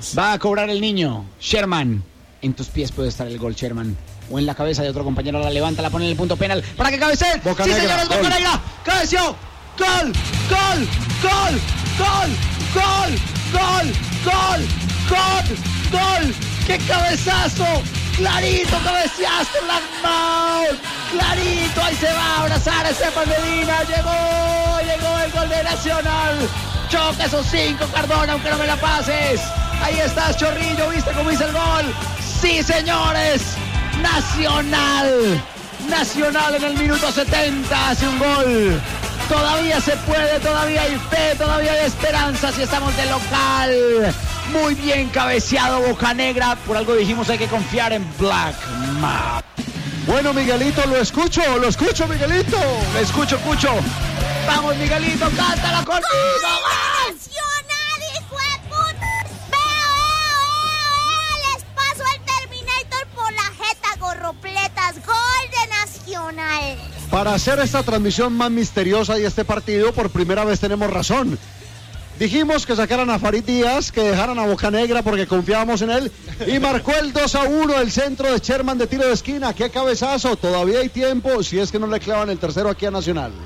Va a cobrar el niño, Sherman. En tus pies puede estar el gol, Sherman. O en la cabeza de otro compañero, la levanta, la pone en el punto penal. ¿Para que cabecee? ¡Sí, señores, Bocanegra! ¡Cabeció! ¡Gol! ¡Gol! ¡Gol! ¡Gol! ¡Gol! ¡Gol! ¡Gol! ¡Gol! ¡Gol! ¡Qué cabezazo! ¡Clarito cabeceaste, Blackmouth! ¡Clarito! Ahí se va a abrazar a Estefan Medina. Llegó el gol de Nacional. Choca esos 5, Cardona, aunque no me la pases. Ahí estás, Chorrillo, ¿viste cómo hice el gol? ¡Sí, señores! Nacional en el minuto 70 hace un gol. Todavía se puede, todavía hay fe, todavía hay esperanza si estamos de local. Muy bien cabeceado Bocanegra. Por algo dijimos hay que confiar en Blackmouth. Bueno, Miguelito, lo escucho, Miguelito. Lo escucho, Cucho. Vamos, Miguelito, cántala conmigo. ¡Nacional, hijo de puta! ¡Veo! Les paso al Terminator por la jeta, gorropletas. ¡Gol de Nacional! Para hacer esta transmisión más misteriosa y este partido, por primera vez tenemos razón. Dijimos que sacaran a Farid Díaz, que dejaran a Bocanegra porque confiábamos en él. Y marcó el 2-1 el centro de Sherman de tiro de esquina. ¡Qué cabezazo! Todavía hay tiempo si es que no le clavan el tercero aquí a Nacional.